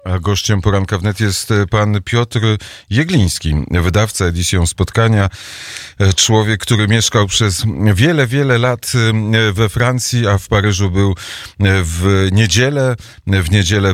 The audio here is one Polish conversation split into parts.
A gościem Poranka Wnet jest pan Piotr Jegliński, wydawca Edycją Spotkania. Człowiek, który mieszkał przez wiele, wiele lat we Francji, a w Paryżu był w niedzielę. W niedzielę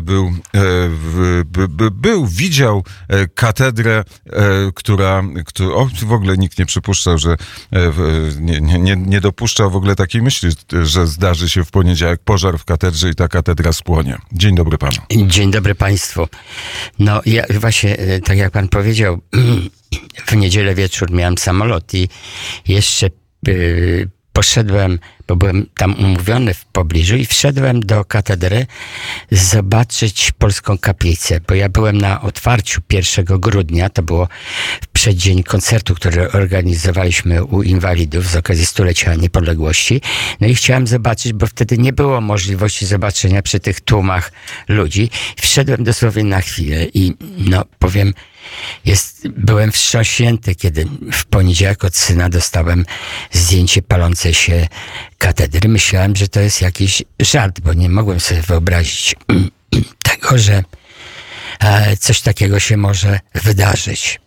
widział katedrę, która w ogóle nikt nie przypuszczał, że nie dopuszczał w ogóle takiej myśli, że zdarzy się w poniedziałek pożar w katedrze i ta katedra spłonie. Dzień dobry panu. Dzień dobry państwu. No ja właśnie, tak jak pan powiedział, w niedzielę wieczór miałem samolot i jeszcze poszedłem, bo byłem tam umówiony w pobliżu i wszedłem do katedry zobaczyć polską kaplicę, bo ja byłem na otwarciu 1 grudnia, to było w przeddzień koncertu, który organizowaliśmy u inwalidów z okazji stulecia niepodległości. No i chciałem zobaczyć, bo wtedy nie było możliwości zobaczenia przy tych tłumach ludzi. Wszedłem dosłownie na chwilę i no powiem, byłem wstrząśnięty, kiedy w poniedziałek od syna dostałem zdjęcie palącej się katedry. Myślałem, że to jest jakiś żart, bo nie mogłem sobie wyobrazić tego, że coś takiego się może wydarzyć.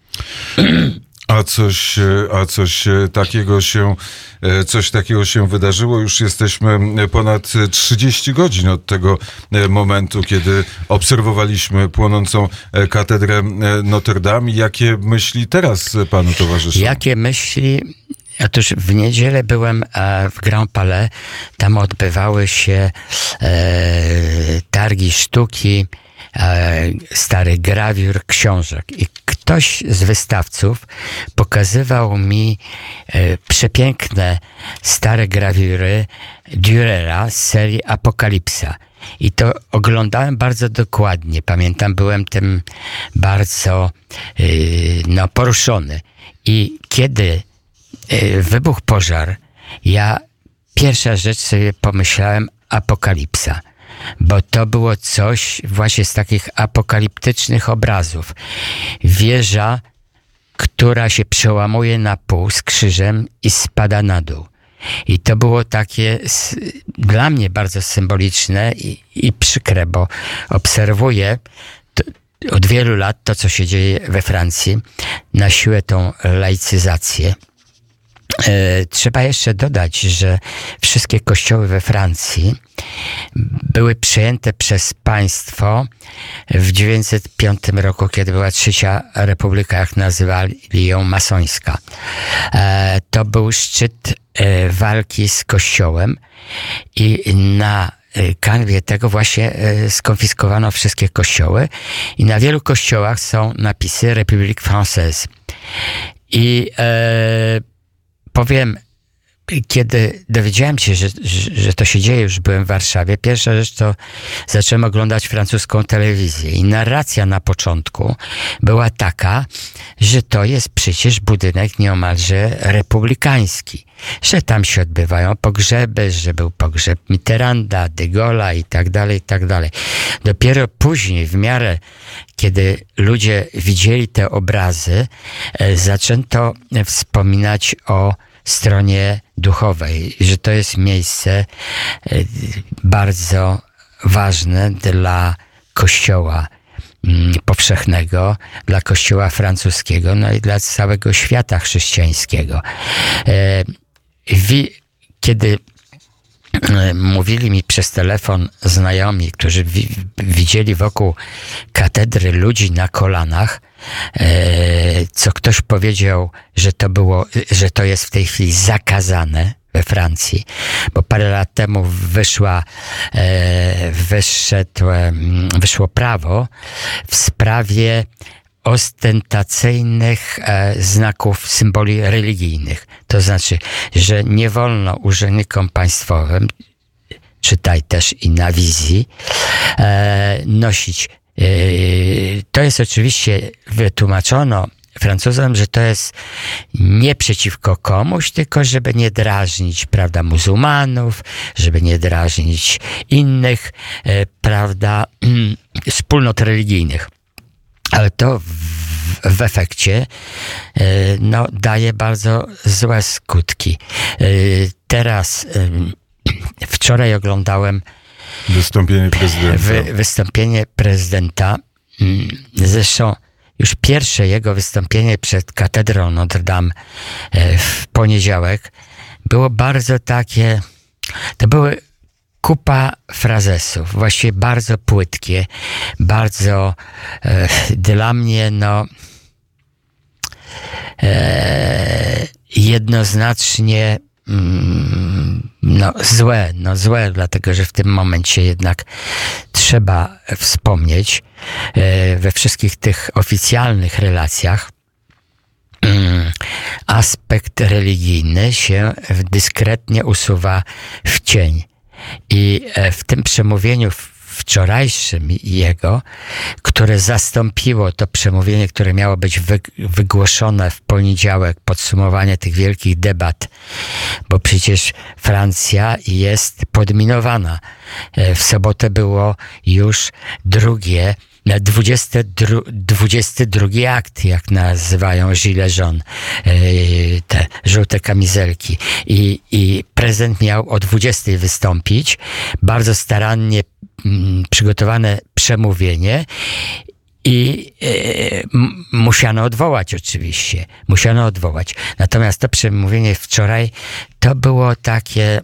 Coś takiego się wydarzyło. Już jesteśmy ponad 30 godzin od tego momentu, kiedy obserwowaliśmy płonącą katedrę Notre Dame. Jakie myśli teraz panu towarzyszą? Jakie myśli? Otóż w niedzielę byłem w Grand Palais. Tam odbywały się targi sztuki, starych grawiur, książek. I ktoś z wystawców pokazywał mi przepiękne stare grawiury Dürera z serii Apokalipsa. I to oglądałem bardzo dokładnie. Pamiętam, byłem tym bardzo poruszony. I kiedy wybuchł pożar, ja pierwsza rzecz sobie pomyślałem Apokalipsa. Bo to było coś właśnie z takich apokaliptycznych obrazów. Wieża, która się przełamuje na pół z krzyżem i spada na dół. I to było takie dla mnie bardzo symboliczne i przykre, bo obserwuję od wielu lat to, co się dzieje we Francji, na siłę tą laicyzację. Trzeba jeszcze dodać, że wszystkie kościoły we Francji były przejęte przez państwo w 1905 roku, kiedy była Trzecia Republika, jak nazywali ją, masońska. To był szczyt walki z kościołem i na kanwie tego właśnie skonfiskowano wszystkie kościoły i na wielu kościołach są napisy République Française. I powiem, kiedy dowiedziałem się, że to się dzieje, już byłem w Warszawie, pierwsza rzecz to zacząłem oglądać francuską telewizję i narracja na początku była taka, że to jest przecież budynek nieomalże republikański, że tam się odbywają pogrzeby, że był pogrzeb Mitterranda, de Gaulle'a i tak dalej, i tak dalej. Dopiero później, w miarę kiedy ludzie widzieli te obrazy, zaczęto wspominać o stronie duchowej, że to jest miejsce bardzo ważne dla Kościoła powszechnego, dla Kościoła francuskiego, no i dla całego świata chrześcijańskiego. Kiedy mówili mi przez telefon znajomi, którzy widzieli wokół katedry ludzi na kolanach, co ktoś powiedział, że to jest w tej chwili zakazane we Francji, bo parę lat temu wyszło prawo w sprawie ostentacyjnych znaków, symboli religijnych. To znaczy, że nie wolno urzędnikom państwowym, czytaj też i na wizji, nosić. To jest oczywiście wytłumaczono Francuzom, że to jest nie przeciwko komuś, tylko żeby nie drażnić, prawda, muzułmanów, żeby nie drażnić innych, prawda, wspólnot religijnych. Ale to w efekcie daje bardzo złe skutki. Wczoraj oglądałem Wystąpienie prezydenta. Wystąpienie prezydenta. Zresztą już pierwsze jego wystąpienie przed katedrą Notre Dame w poniedziałek było bardzo takie, to były kupa frazesów, właściwie bardzo płytkie, bardzo dla mnie jednoznacznie złe, dlatego że w tym momencie jednak trzeba wspomnieć we wszystkich tych oficjalnych relacjach aspekt religijny się dyskretnie usuwa w cień. I w tym przemówieniu wczorajszym jego, które zastąpiło to przemówienie, które miało być wygłoszone w poniedziałek, podsumowanie tych wielkich debat, bo przecież Francja jest podminowana. W sobotę było już 22 akt, jak nazywają gilets jaunes, te żółte kamizelki. I prezydent miał o 20 wystąpić, bardzo starannie przygotowane przemówienie i musiano odwołać oczywiście. Natomiast to przemówienie wczoraj to było takie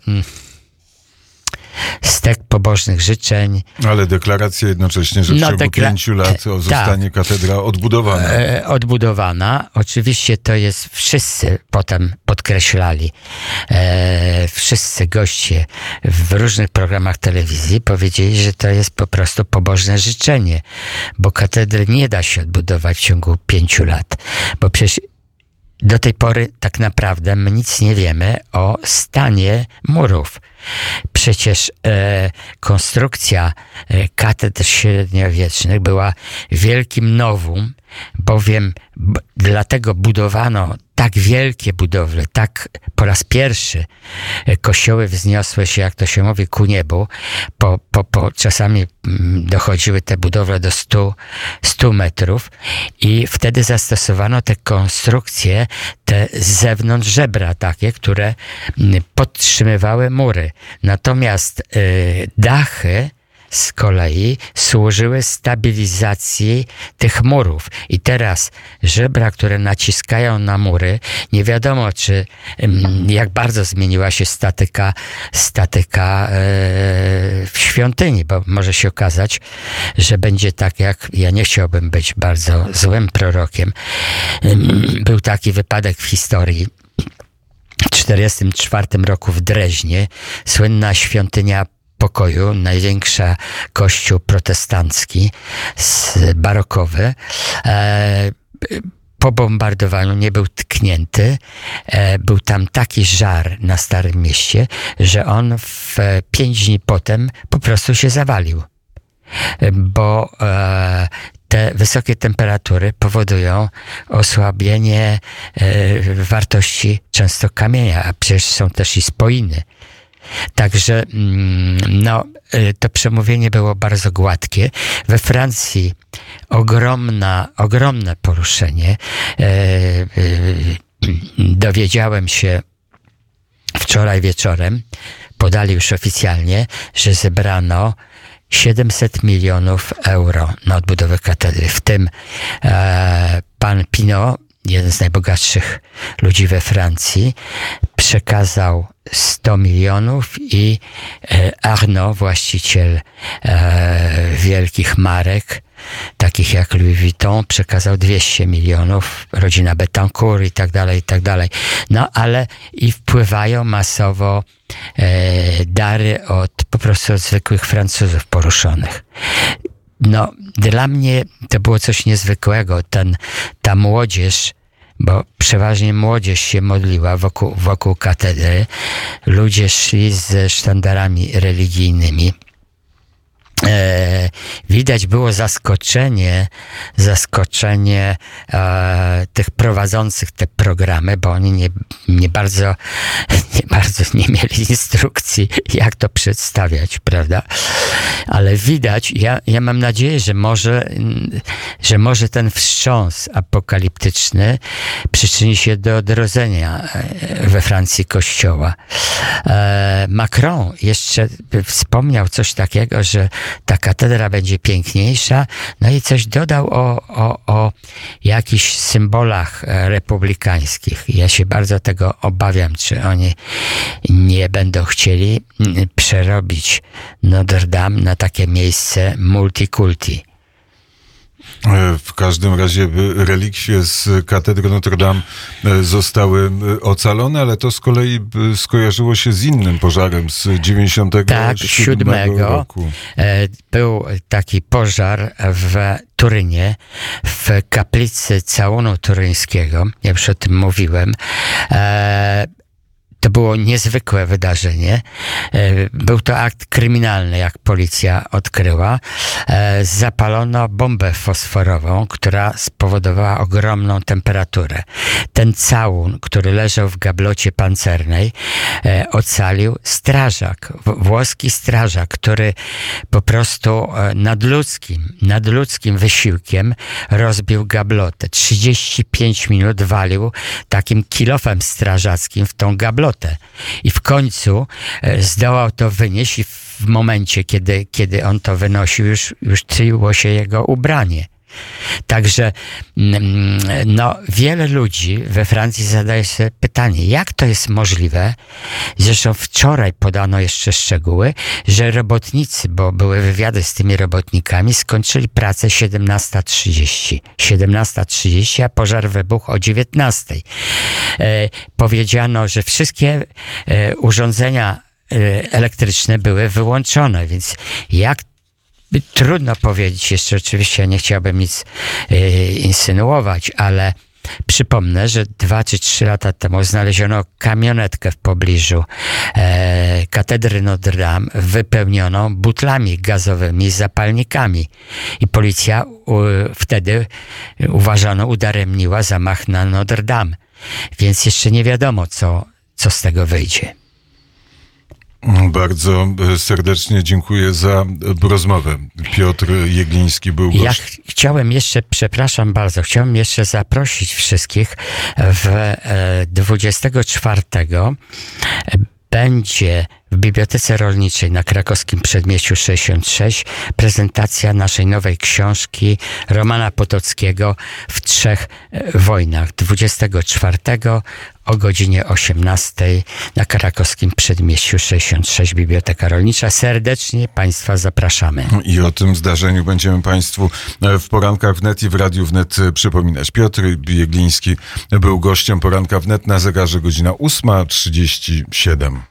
stek pobożnych życzeń. Ale deklaracja jednocześnie, że w ciągu 5 lat zostanie katedra odbudowana. Odbudowana. Oczywiście to jest, wszyscy potem podkreślali, wszyscy goście w różnych programach telewizji powiedzieli, że to jest po prostu pobożne życzenie, bo katedry nie da się odbudować w ciągu 5 lat, bo przecież do tej pory tak naprawdę my nic nie wiemy o stanie murów. Przecież konstrukcja katedr średniowiecznych była wielkim nowum, bowiem dlatego budowano tak wielkie budowle, tak po raz pierwszy kościoły wzniosły się, jak to się mówi, ku niebu. Czasami dochodziły te budowle do 100 metrów i wtedy zastosowano te konstrukcje, te z zewnątrz żebra takie, które podtrzymywały mury. Natomiast dachy z kolei służyły stabilizacji tych murów. I teraz żebra, które naciskają na mury, nie wiadomo, jak bardzo zmieniła się statyka w świątyni, bo może się okazać, że będzie tak jak, ja nie chciałbym być bardzo złym prorokiem. Był taki wypadek w historii. W 1944 roku w Dreźnie słynna świątynia pokoju, największa kościół protestancki, barokowy, po bombardowaniu nie był tknięty. Był tam taki żar na Starym Mieście, że on w 5 dni potem po prostu się zawalił. Bo te wysokie temperatury powodują osłabienie wartości często kamienia, a przecież są też i spoiny. Także to przemówienie było bardzo gładkie. We Francji ogromne poruszenie. Dowiedziałem się wczoraj wieczorem, podali już oficjalnie, że zebrano 700 milionów euro na odbudowę katedry. W tym pan Pinault, jeden z najbogatszych ludzi we Francji, przekazał 100 milionów i Arnault, właściciel wielkich marek, takich jak Louis Vuitton, przekazał 200 milionów, rodzina Betancourt i tak dalej. No ale i wpływają masowo dary po prostu od zwykłych Francuzów poruszonych. No, dla mnie to było coś niezwykłego. Ta młodzież, bo przeważnie młodzież się modliła wokół katedry. Ludzie szli ze sztandarami religijnymi. widać było zaskoczenie tych prowadzących te programy, bo oni nie bardzo nie mieli instrukcji, jak to przedstawiać, prawda? Ale widać, ja mam nadzieję, że może ten wstrząs apokaliptyczny przyczyni się do odrodzenia we Francji Kościoła. Macron jeszcze wspomniał coś takiego, że ta katedra będzie piękniejsza, no i coś dodał o jakichś symbolach republikańskich. Ja się bardzo tego obawiam, czy oni nie będą chcieli przerobić Notre Dame na takie miejsce multikulti. W każdym razie relikwie z katedry Notre Dame zostały ocalone, ale to z kolei skojarzyło się z innym pożarem z 97 roku. Był taki pożar w Turynie, w kaplicy Całunu Turyńskiego. Ja już o tym mówiłem. To było niezwykłe wydarzenie. Był to akt kryminalny, jak policja odkryła. Zapalono bombę fosforową, która spowodowała ogromną temperaturę. Ten całun, który leżał w gablocie pancernej, ocalił strażak, włoski strażak, który po prostu nadludzkim wysiłkiem rozbił gablotę. 35 minut walił takim kilofem strażackim w tą gablotę. I w końcu zdołał to wynieść i w momencie, kiedy on to wynosił, już tliło się jego ubranie. Także wiele ludzi we Francji zadaje sobie pytanie, jak to jest możliwe, zresztą wczoraj podano jeszcze szczegóły, że robotnicy, bo były wywiady z tymi robotnikami, skończyli pracę 17:30, a pożar wybuchł o 19:00. Powiedziano, że wszystkie urządzenia elektryczne były wyłączone, więc trudno powiedzieć, jeszcze oczywiście ja nie chciałbym nic insynuować, ale przypomnę, że 2 czy 3 lata temu znaleziono kamionetkę w pobliżu katedry Notre Dame wypełnioną butlami gazowymi, zapalnikami. I policja wtedy uważano udaremniła zamach na Notre Dame. Więc jeszcze nie wiadomo, co z tego wyjdzie. Bardzo serdecznie dziękuję za rozmowę. Piotr Jegliński był gościem. Ja chciałem jeszcze zaprosić wszystkich. 24 będzie w Bibliotece Rolniczej na Krakowskim Przedmieściu 66 prezentacja naszej nowej książki Romana Potockiego w 3 wojnach. 24 o godzinie 18 na Krakowskim Przedmieściu 66 Biblioteka Rolnicza. Serdecznie Państwa zapraszamy. I o tym zdarzeniu będziemy Państwu w Porankach Wnet i w Radiu Wnet przypominać. Piotr Jegliński był gościem Poranka Wnet, na zegarze godzina 8:37.